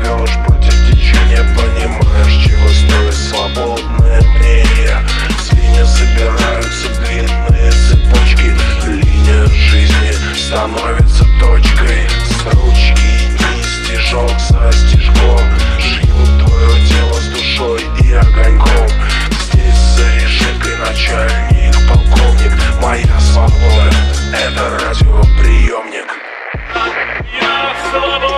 плывешь против течения, понимаешь, чего стоит свободное мнение. Звенья собираются длинные цепочки, линия жизни становится точкой. С ручки и стежок за стежком шьют твое тело с душой и огоньком. Здесь за решеткой начальник, полковник. Моя свобода — это радиоприемник. Я свободен.